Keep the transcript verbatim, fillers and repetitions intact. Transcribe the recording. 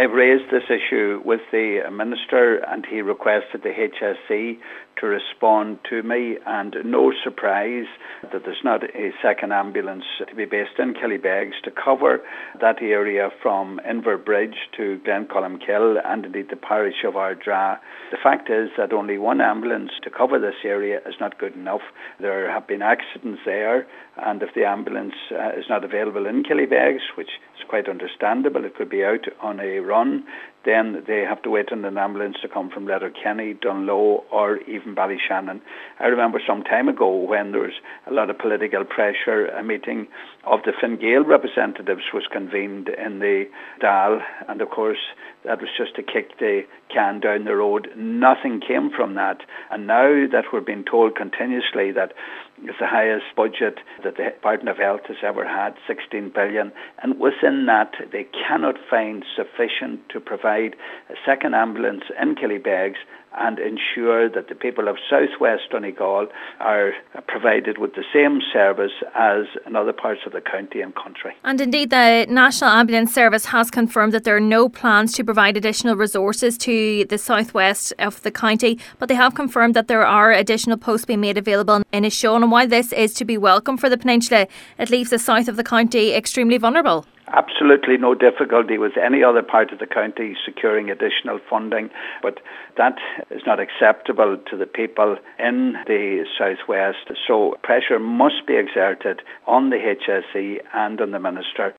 I've raised this issue with the Minister and he requested the H S E to respond to me, and no surprise that there's not a second ambulance to be based in Killybegs to cover that area from Inverbridge to Glencolumkill and indeed the parish of Ardra. The fact is that only one ambulance to cover this area is not good enough. There have been accidents there, and if the ambulance uh, is not available in Killybegs, which is quite understandable, it could be out on a run, then they have to wait on an ambulance to come from Letterkenny, Dunloe or even Ballyshannon. I remember some time ago when there was a lot of political pressure, a meeting of the Fine Gael representatives was convened in the Dáil, and of course that was just to kick the can down the road. Nothing came from that, and now that we're being told continuously that it's the highest budget that the Department of Health has ever had, sixteen billion, and within that they cannot find sufficient to provide a second ambulance in Killybegs and ensure that the people of southwest Donegal are provided with the same service as in other parts of the county and country. And indeed, the National Ambulance Service has confirmed that there are no plans to provide additional resources to the southwest of the county, but they have confirmed that there are additional posts being made available in Inishowen. And while this is to be welcome for the peninsula, it leaves the south of the county extremely vulnerable. Absolutely no difficulty with any other part of the county securing additional funding, but that is not acceptable to the people in the southwest. So pressure must be exerted on the H S E and on the Minister